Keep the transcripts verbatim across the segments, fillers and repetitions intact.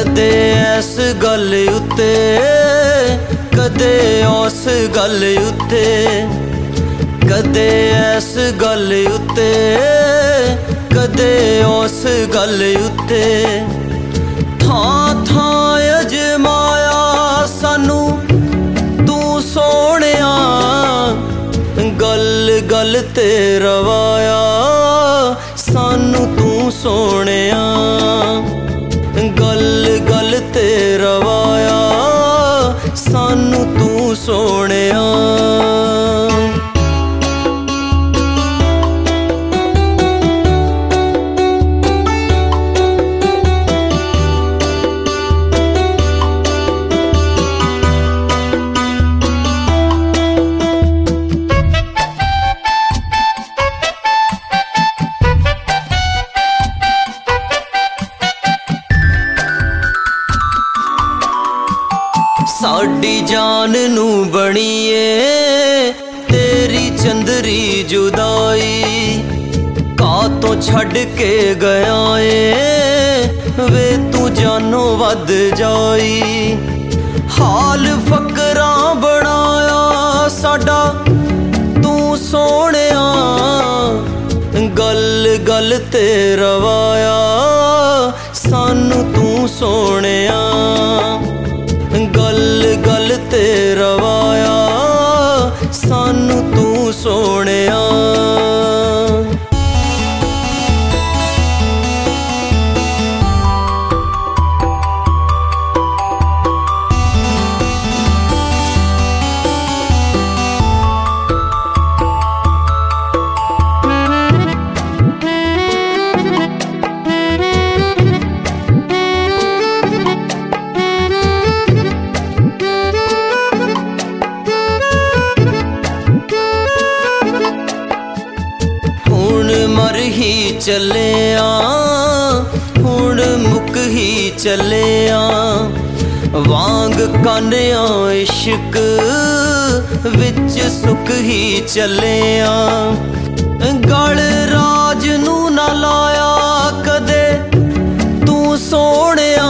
कदे ऐस गल उत्ते कदे उस गल उत्ते, कदे ऐस गल उत्ते कदे उस गल उत्ते। थां थां अजमाया सानू तू सोहणिया, गल गल ते रवाया सानू तू सोहणिया, गल गल ते रवाया सानू तू सोहणिया। साडी जान नू बणीए तेरी चंदरी जुदाई, का तो छड़ के गया ए वे तू जानो वध जाई। हाल फकरा बनाया साडा तू सोहणिया, गल गल ते रवाया सानू तू सोहणिया, गल गल ते रवाया सानू तू सोहणिया। मर ही चले आ हुण मुक ही चले आ, वांग कान्या इश्क विच सुख ही चले आ। गल राज नू ना लाया कदे तू सोहणिया,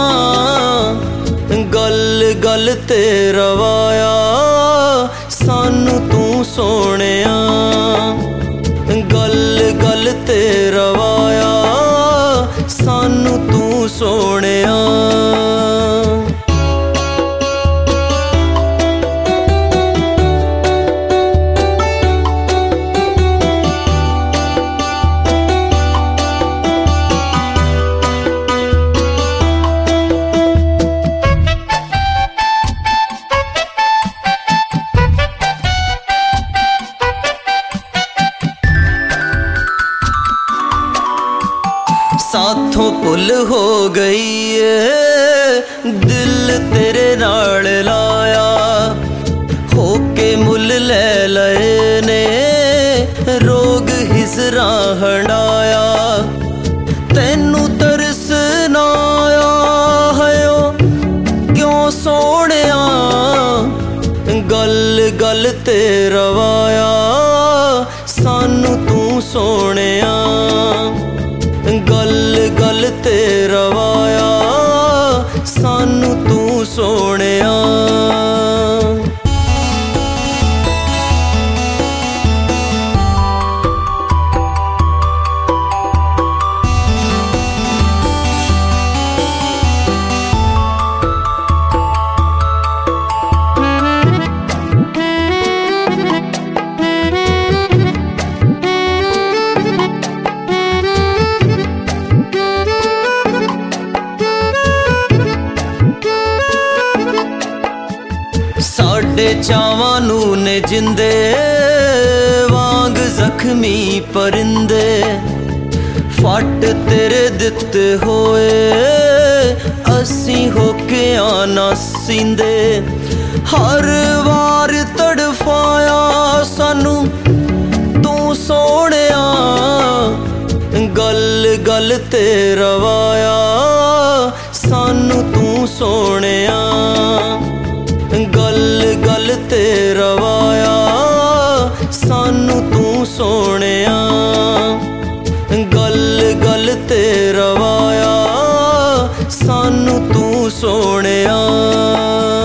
गल गल ते रवाया सानू तू सोहणिया, गल गल ते रवाया सानू तू सोहणिया। साथों भुल हो गई है दिल तेरे नाल लाया, होके मुल ले लए ने रोग हिजरा हंडाया। तैनू तरस ना आया है क्यों सोहणिया, गल गल ते रवाया सानू तू सोहणिया, गल गल ते रवाया सानू तू सोहणिया। साडे चावां नू ने जिंदे वांग जख्मी परिंदे, फट तेरे दिते होए असी होके आना सींदे। हर वार तड़फाया सानू तू सोहणिया, गल गल ते रवाया सानू तू सोहणिया, गल गल ते रवाया सानू तू सोहणिया, गल गल ते रवाया सानू तू ਸੋਹਣਿਆ।